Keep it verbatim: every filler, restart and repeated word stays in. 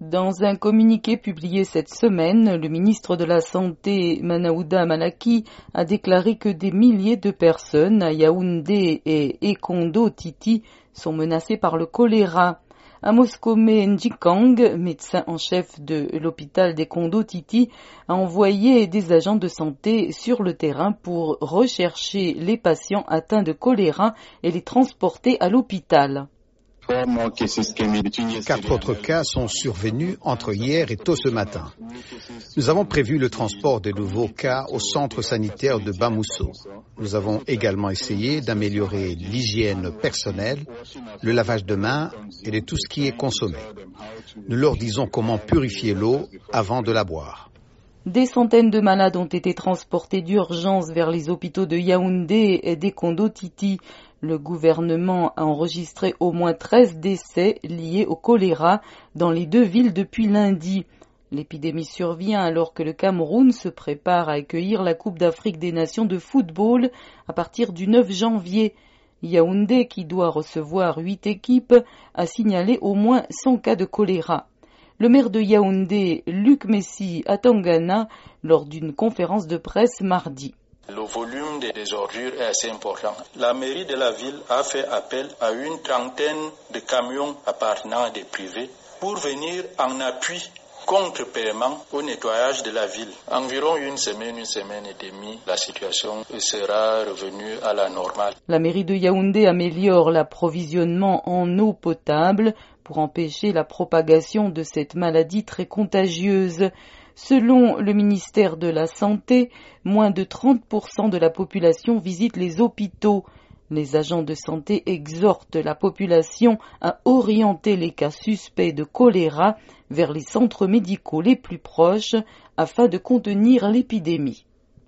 Dans un communiqué publié cette semaine, le ministre de la Santé, Manaouda Malaki, a déclaré que des milliers de personnes à Yaoundé et Ekondo Titi sont menacées par le choléra. Amos Kome Njikang, médecin en chef de l'hôpital d'Ekondo Titi, a envoyé des agents de santé sur le terrain pour rechercher les patients atteints de choléra et les transporter à l'hôpital. Quatre autres cas sont survenus entre hier et tôt ce matin. Nous avons prévu le transport des nouveaux cas au centre sanitaire de Bamousso. Nous avons également essayé d'améliorer l'hygiène personnelle, le lavage de mains et de tout ce qui est consommé. Nous leur disons comment purifier l'eau avant de la boire. Des centaines de malades ont été transportés d'urgence vers les hôpitaux de Yaoundé et d'Ekondo Titi. Le gouvernement a enregistré au moins treize décès liés au choléra dans les deux villes depuis lundi. L'épidémie survient alors que le Cameroun se prépare à accueillir la Coupe d'Afrique des Nations de football à partir du neuf janvier. Yaoundé, qui doit recevoir huit équipes, a signalé au moins cent cas de choléra. Le maire de Yaoundé, Luc Messi, à Tangana, lors d'une conférence de presse mardi. Le volume des ordures est assez important. La mairie de la ville a fait appel à une trentaine de camions appartenant à des privés pour venir en appui contre-paiement au nettoyage de la ville. Environ une semaine, une semaine et demie, la situation sera revenue à la normale. La mairie de Yaoundé améliore l'approvisionnement en eau potable pour empêcher la propagation de cette maladie très contagieuse. Selon le ministère de la Santé, moins de trente pour cent de la population visite les hôpitaux. Les agents de santé exhortent la population à orienter les cas suspects de choléra vers les centres médicaux les plus proches afin de contenir l'épidémie.